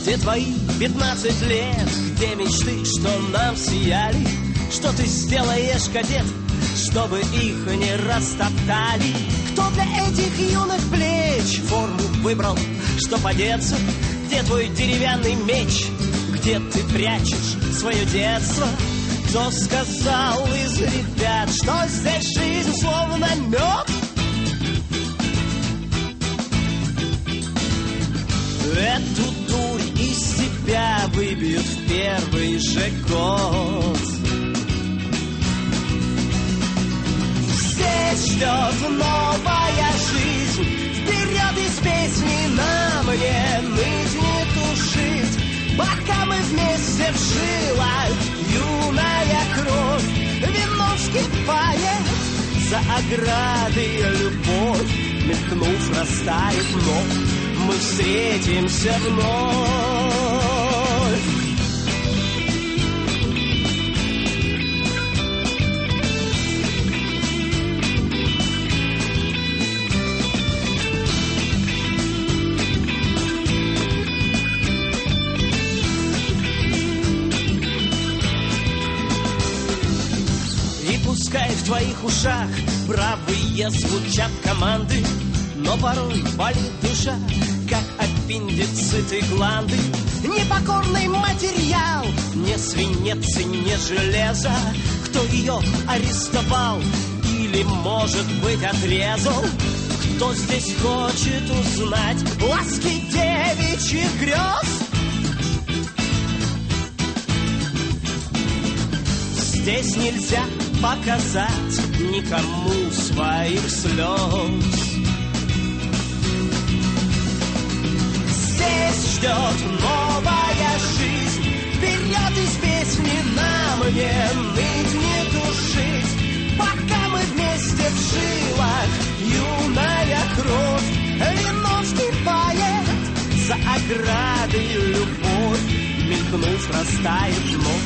Где твои 15 лет, где мечты, что нам сияли? Что ты сделаешь, кадет, чтобы их не растоптали? Кто для этих юных плеч форму выбрал, чтоб одеться? Где твой деревянный меч? Где ты прячешь свое детство? Кто сказал из ребят, что здесь жизнь словно мед? Эту дурь из тебя выбьют в первый же год. Здесь ждет новая жизнь. Вперед из песни нам не ныть, не тушить. Пока мы вместе в жилах юная кровь вином вскипает. За оградой любовь, мелькнув, растает вновь. Мы встретимся вновь. И пускай в твоих ушах бравые звучат команды, но порой болит душа, как аппендицит и гланды. Непокорный материал, не свинец и не железо. Кто ее арестовал или, может быть, отрезал? Кто здесь хочет узнать ласки девичьих грез? Здесь нельзя показать никому своих слез. Здесь ждет новая жизнь. Вперед из песни нам не ныть, не тушить. Пока мы вместе в жилах юная кровь вином вскипает. За оградой любовь, мелькнув, растает вновь.